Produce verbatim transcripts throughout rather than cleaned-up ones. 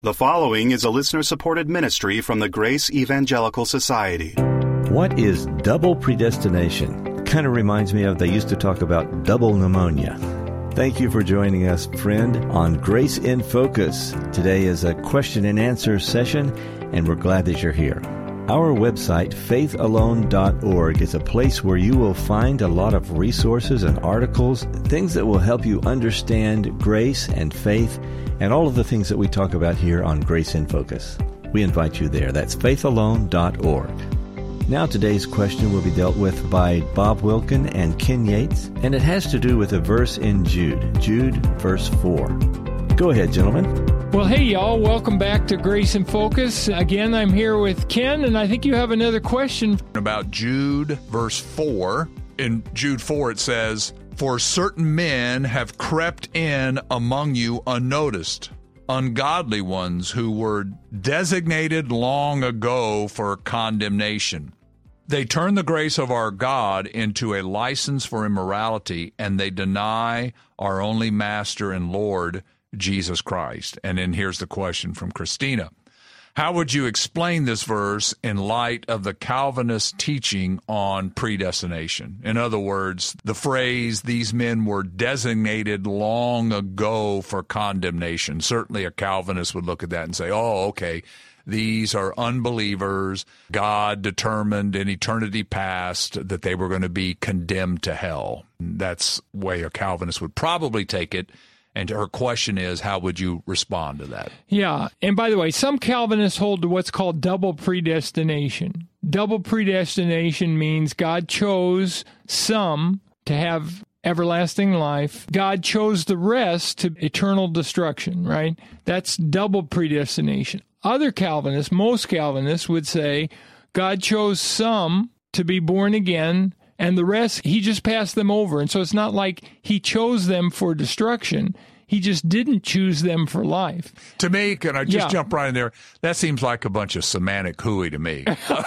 The following is a listener-supported ministry from the Grace Evangelical Society. What is double predestination? Kind of reminds me of they used to talk about double pneumonia. Thank you for joining us, friend, on Grace in Focus. Today is a question and answer session, and we're glad that you're here. Our website, faith alone dot org, is a place where you will find a lot of resources and articles, things that will help you understand grace and faith, and all of the things that we talk about here on Grace in Focus. We invite you there. That's faith alone dot org. Now today's question will be dealt with by Bob Wilkin and Ken Yates, and it has to do with a verse in Jude, Jude verse four. Go ahead, gentlemen. Well, hey, y'all. Welcome back to Grace in Focus. Again, I'm here with Ken, and I think you have another question. About Jude verse four. In Jude four, it says, "For certain men have crept in among you unnoticed, ungodly ones who were designated long ago for condemnation. They turn the grace of our God into a license for immorality, and they deny our only Master and Lord, Jesus Christ." And then here's the question from Christina. How would you explain this verse in light of the Calvinist teaching on predestination? In other words, the phrase, "these men were designated long ago for condemnation." Certainly a Calvinist would look at that and say, oh, okay, these are unbelievers. God determined in eternity past that they were going to be condemned to hell. That's the way a Calvinist would probably take it. And her question is, how would you respond to that? Yeah. And by the way, some Calvinists hold to what's called double predestination. Double predestination means God chose some to have everlasting life. God chose the rest to eternal destruction, right? That's double predestination. Other Calvinists, most Calvinists would say God chose some to be born again, and the rest, he just passed them over. And so it's not like he chose them for destruction. He just didn't choose them for life. To me, can I just Yeah. jump right in there? That seems like a bunch of semantic hooey to me.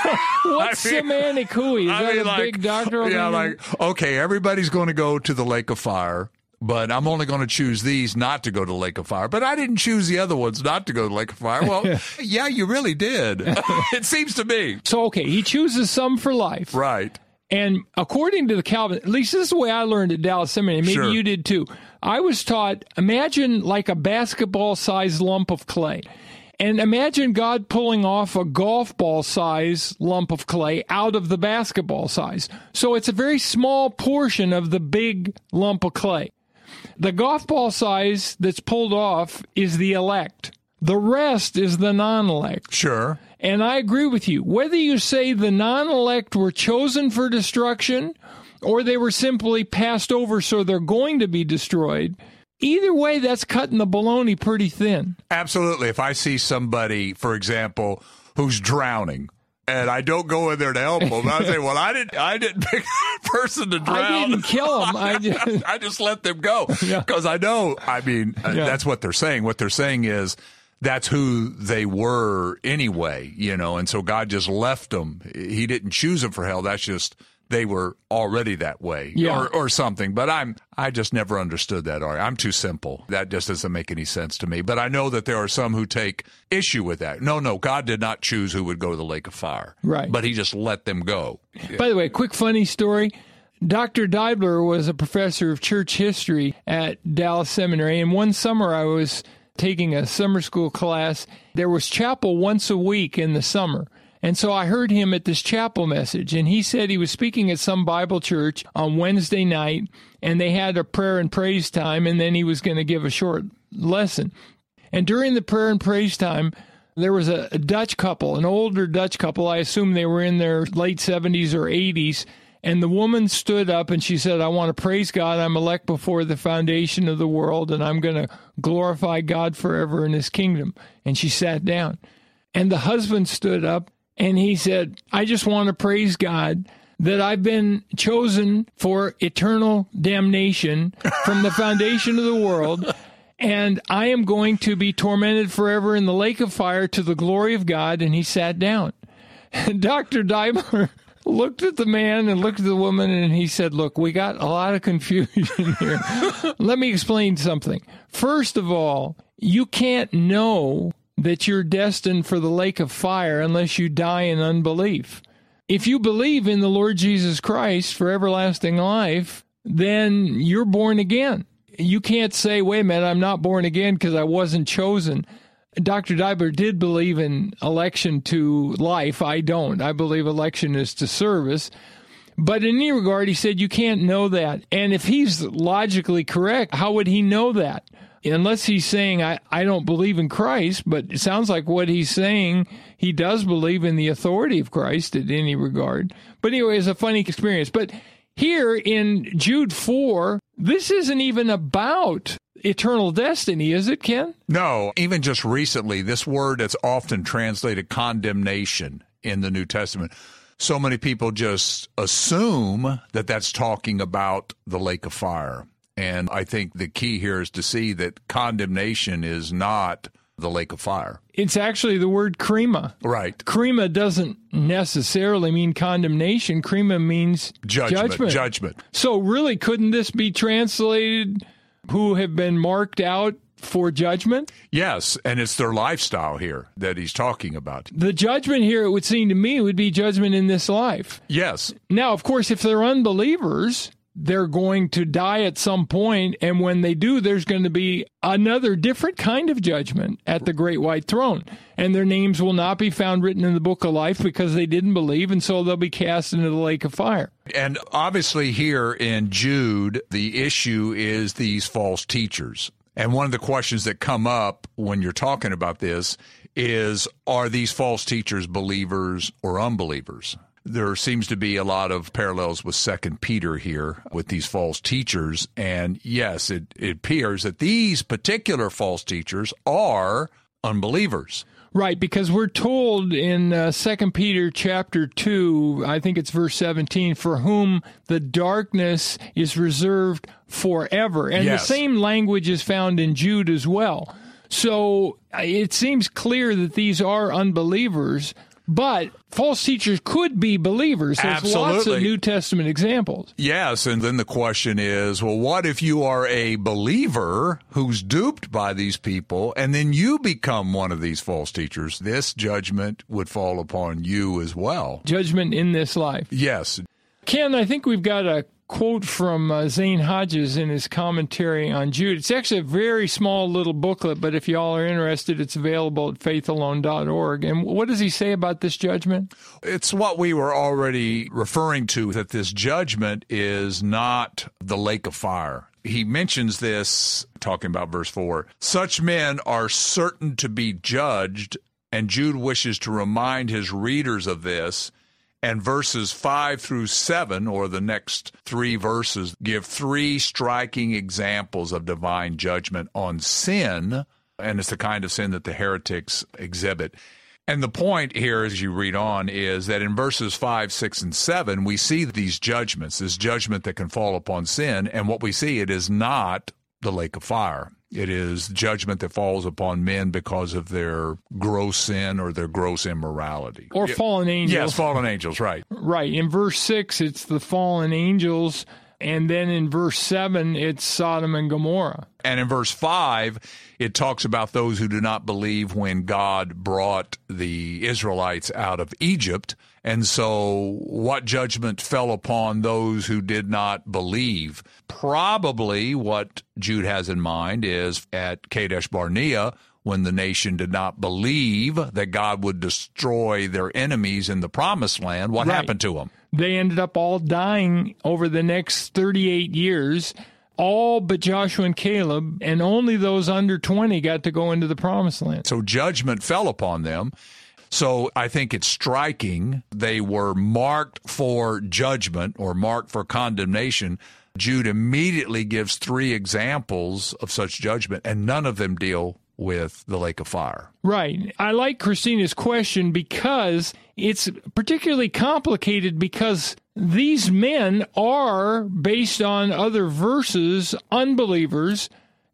What's I mean, semantic hooey? Is I that mean, a like, big doctoral Yeah, thing? like, okay, everybody's going to go to the lake of fire, but I'm only going to choose these not to go to the lake of fire. But I didn't choose the other ones not to go to the lake of fire. Well, yeah, you really did. It seems to me. So, okay, he chooses some for life. Right. And according to the Calvin, at least this is the way I learned at Dallas Seminary, maybe Sure. you did too. I was taught, imagine like a basketball-sized lump of clay. And imagine God pulling off a golf ball-sized lump of clay out of the basketball size. So it's a very small portion of the big lump of clay. The golf ball size that's pulled off is the elect. The rest is the non-elect. Sure. And I agree with you. Whether you say the non-elect were chosen for destruction or they were simply passed over so they're going to be destroyed, either way, that's cutting the baloney pretty thin. Absolutely. If I see somebody, for example, who's drowning, and I don't go in there to help them, I say, well, I didn't I didn't pick that person to drown. I didn't kill them. I just, I just let them go. Because Yeah. I know, I mean, uh, Yeah. that's what they're saying. What they're saying is, that's who they were anyway, you know, and so God just left them. He didn't choose them for hell. That's just, they were already that way, Yeah. or, or something. But I'm, I just never understood that. I'm too simple. That just doesn't make any sense to me. But I know that there are some who take issue with that. No, no, God did not choose who would go to the lake of fire. Right. But he just let them go. By the way, quick funny story. Doctor Deibler was a professor of church history at Dallas Seminary, and one summer I was taking a summer school class. There was chapel once a week in the summer. And so I heard him at this chapel message, and he said he was speaking at some Bible church on Wednesday night, and they had a prayer and praise time, and then he was going to give a short lesson. And during the prayer and praise time, there was a, a Dutch couple, an older Dutch couple. I assume they were in their late seventies or eighties. And the woman stood up and she said, "I want to praise God. I'm elect before the foundation of the world, and I'm going to glorify God forever in his kingdom." And she sat down. And the husband stood up and he said, "I just want to praise God that I've been chosen for eternal damnation from the foundation of the world. And I am going to be tormented forever in the lake of fire to the glory of God." And he sat down. And Doctor Deibler looked at the man and looked at the woman, and he said, "Look, we got a lot of confusion here. Let me explain something. First of all, you can't know that you're destined for the lake of fire unless you die in unbelief. If you believe in the Lord Jesus Christ for everlasting life, then you're born again. You can't say, wait a minute, I'm not born again because I wasn't chosen. Doctor Deibler did believe in election to life. I don't. I believe election is to service. But in any regard, he said you can't know that. And if he's logically correct, how would he know that? Unless he's saying, I, I don't believe in Christ, but it sounds like what he's saying, he does believe in the authority of Christ in any regard. But anyway, it's a funny experience. But here in Jude four, this isn't even about eternal destiny, is it, Ken? No, even just recently, this word that's often translated condemnation in the New Testament, so many people just assume that that's talking about the lake of fire. And I think the key here is to see that condemnation is not the lake of fire. It's actually the word krima. Right. Krima doesn't necessarily mean condemnation. Krima means judgment. Judgment. Judgment. So really, couldn't this be translated who have been marked out for judgment? Yes, and it's their lifestyle here that he's talking about. The judgment here, it would seem to me, would be judgment in this life. Yes. Now, of course, if they're unbelievers, they're going to die at some point, and when they do, there's going to be another different kind of judgment at the great white throne, and their names will not be found written in the book of life because they didn't believe, and so they'll be cast into the lake of fire. And obviously here in Jude, the issue is these false teachers. And one of the questions that come up when you're talking about this is, are these false teachers believers or unbelievers? There seems to be a lot of parallels with Second Peter here with these false teachers. And yes, it, it appears that these particular false teachers are unbelievers. Right, because we're told in uh, Second Peter chapter two, I think it's verse seventeen, for whom the darkness is reserved forever. And yes. The same language is found in Jude as well. So it seems clear that these are unbelievers, but false teachers could be believers. There's Absolutely. Lots of New Testament examples. Yes, and then the question is, well, what if you are a believer who's duped by these people, and then you become one of these false teachers? This judgment would fall upon you as well. Judgment in this life. Yes. Ken, I think we've got a quote from uh, Zane Hodges in his commentary on Jude. It's actually a very small little booklet, but if y'all are interested, it's available at faith alone dot org. And what does he say about this judgment? It's what we were already referring to, that this judgment is not the lake of fire. He mentions this, talking about verse four. Such men are certain to be judged, and Jude wishes to remind his readers of this. And verses five through seven, or the next three verses, give three striking examples of divine judgment on sin, and it's the kind of sin that the heretics exhibit. And the point here, as you read on, is that in verses five, six, and seven, we see these judgments, this judgment that can fall upon sin, and what we see, it is not the lake of fire. It is judgment that falls upon men because of their gross sin or their gross immorality. Or fallen angels. Yes, fallen angels, right. Right. In verse six, it's the fallen angels. And then in verse seven, it's Sodom and Gomorrah. And in verse five, it talks about those who do not believe when God brought the Israelites out of Egypt. And so what judgment fell upon those who did not believe? Probably what Jude has in mind is at Kadesh Barnea, when the nation did not believe that God would destroy their enemies in the promised land. What Right. happened to them? They ended up all dying over the next thirty-eight years, all but Joshua and Caleb, and only those under twenty got to go into the promised land. So judgment fell upon them. So I think it's striking. They were marked for judgment or marked for condemnation. Jude immediately gives three examples of such judgment, and none of them deal with the lake of fire. Right. I like Christina's question because it's particularly complicated because these men are, based on other verses, unbelievers,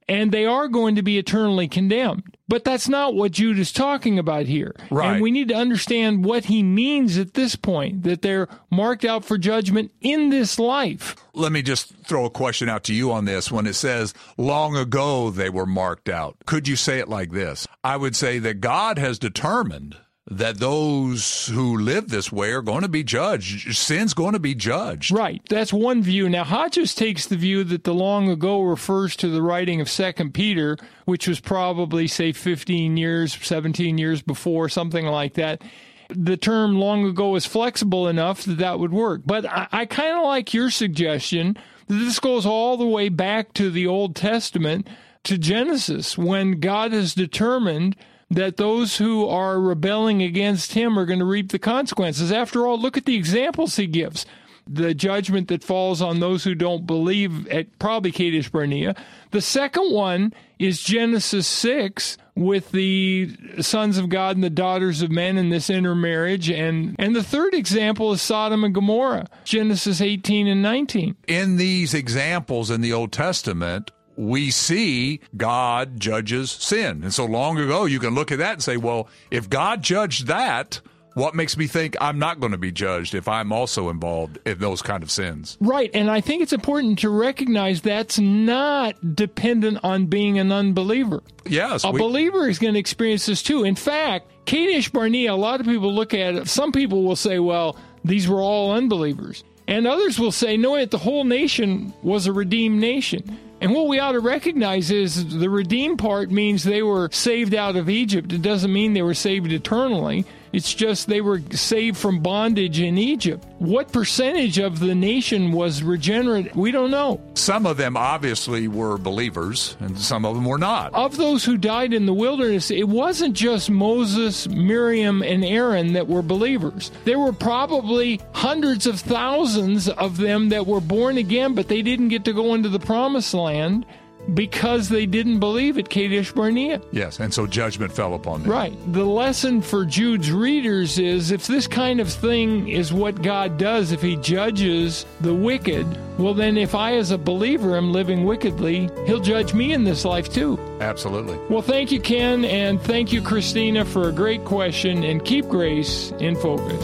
and they are going to be eternally condemned. But that's not what Jude is talking about here. Right. And we need to understand what he means at this point, that they're marked out for judgment in this life. Let me just throw a question out to you on this. When it says, long ago they were marked out, could you say it like this? I would say that God has determined that those who live this way are going to be judged. Sin's going to be judged. Right. That's one view. Now, Hodges takes the view that the long ago refers to the writing of Second Peter, which was probably, say, fifteen years, seventeen years before, something like that. The term long ago is flexible enough that that would work. But I, I kind of like your suggestion that this goes all the way back to the Old Testament, to Genesis, when God has determined that those who are rebelling against him are going to reap the consequences. After all, look at the examples he gives. The judgment that falls on those who don't believe at probably Kadesh Barnea. The second one is Genesis six with the sons of God and the daughters of men in this intermarriage. And, and the third example is Sodom and Gomorrah, Genesis eighteen and nineteen. In these examples in the Old Testament, we see God judges sin. And so long ago, you can look at that and say, well, if God judged that, what makes me think I'm not going to be judged if I'm also involved in those kind of sins? Right. And I think it's important to recognize that's not dependent on being an unbeliever. Yes. A we- believer is going to experience this too. In fact, Kadesh Barnea, a lot of people look at it. Some people will say, well, these were all unbelievers. And others will say, no, the whole nation was a redeemed nation. And what we ought to recognize is the redeemed part means they were saved out of Egypt. It doesn't mean they were saved eternally. It's just they were saved from bondage in Egypt. What percentage of the nation was regenerate? We don't know. Some of them obviously were believers, and some of them were not. Of those who died in the wilderness, it wasn't just Moses, Miriam, and Aaron that were believers. There were probably hundreds of thousands of them that were born again, but they didn't get to go into the promised land because they didn't believe at Kadesh Barnea. Yes, and so judgment fell upon them. Right. The lesson for Jude's readers is if this kind of thing is what God does, if he judges the wicked, well then if I as a believer am living wickedly, he'll judge me in this life too. Absolutely. Well, thank you, Ken, and thank you, Christina, for a great question, and keep grace in focus.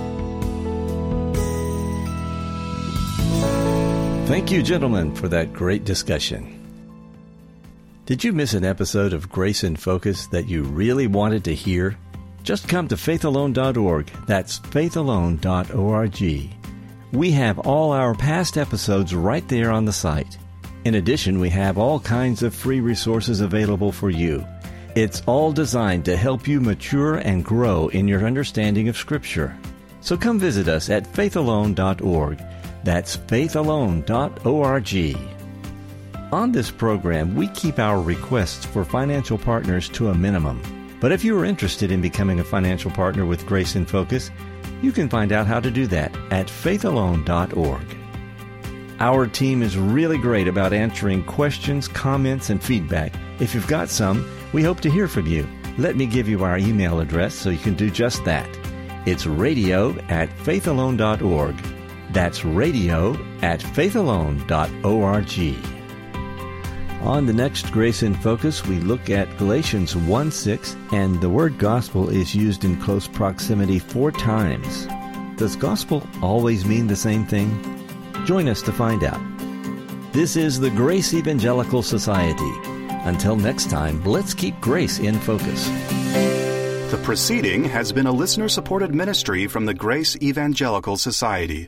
Thank you, gentlemen, for that great discussion. Did you miss an episode of Grace in Focus that you really wanted to hear? Just come to faith alone dot org. That's faith alone dot org. We have all our past episodes right there on the site. In addition, we have all kinds of free resources available for you. It's all designed to help you mature and grow in your understanding of Scripture. So come visit us at faith alone dot org. That's faith alone dot org. On this program, we keep our requests for financial partners to a minimum. But if you are interested in becoming a financial partner with Grace in Focus, you can find out how to do that at faith alone dot org. Our team is really great about answering questions, comments, and feedback. If you've got some, we hope to hear from you. Let me give you our email address so you can do just that. It's radio at faith alone dot org. That's radio at faith alone dot org. On the next Grace in Focus, we look at Galatians one six, and the word gospel is used in close proximity four times. Does gospel always mean the same thing? Join us to find out. This is the Grace Evangelical Society. Until next time, let's keep grace in focus. The proceeding has been a listener-supported ministry from the Grace Evangelical Society.